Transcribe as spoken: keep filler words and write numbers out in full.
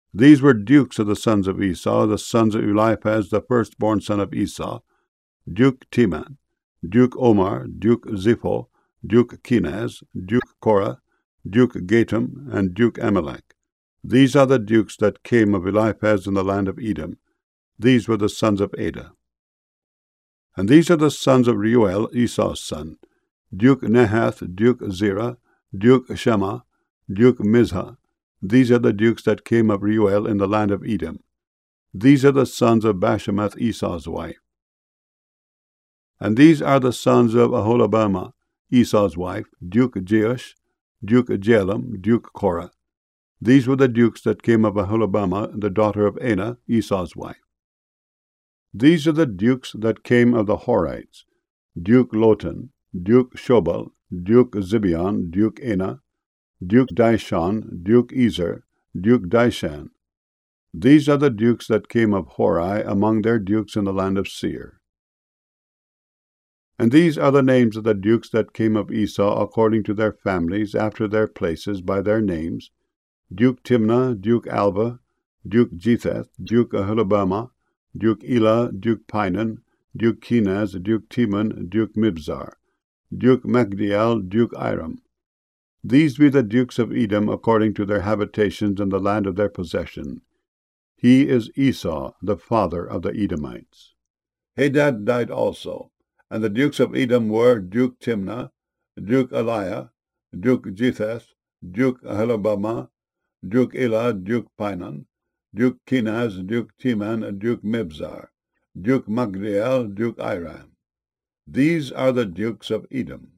These were dukes of the sons of Esau, the sons of Eliphaz, the firstborn son of Esau: Duke Teman, Duke Omar, Duke Zipho, Duke Kenaz, Duke Korah, Duke Gatam, and Duke Amalek. These are the dukes that came of Eliphaz in the land of Edom. These were the sons of Ada. And these are the sons of Reuel, Esau's son: Duke Nahath, Duke Zerah, Duke Shema, Duke Mizhah. These are the dukes that came of Reuel in the land of Edom. These are the sons of Bashemath, Esau's wife. And these are the sons of Aholibamah, Esau's wife: Duke Jeush, Duke Jalem, Duke Korah. These were the dukes that came of Aholibamah, the daughter of Anah, Esau's wife. These are the dukes that came of the Horites: Duke Lotan, Duke Shobal, Duke Zibeon, Duke Anah, Duke Dishon, Duke Ezer, Duke Dishan. These are the dukes that came of Hori among their dukes in the land of Seir. And these are the names of the dukes that came of Esau according to their families, after their places, by their names: Duke Timnah, Duke Alva, Duke Jetheth, Duke Aholibamah, Duke Elah, Duke Pinon, Duke Kenaz, Duke Teman, Duke Mibzar, Duke Magdiel, Duke Iram. These be the dukes of Edom according to their habitations in the land of their possession. He is Esau, the father of the Edomites. Hadad died also, and the dukes of Edom were Duke Timnah, Duke Eliah, Duke Jetheth, Duke Aholibamah, Duke Elah, Duke Pinon, Duke Kenaz, Duke Teman, Duke Mibzar, Duke Magdiel, Duke Iram. These are the dukes of Edom.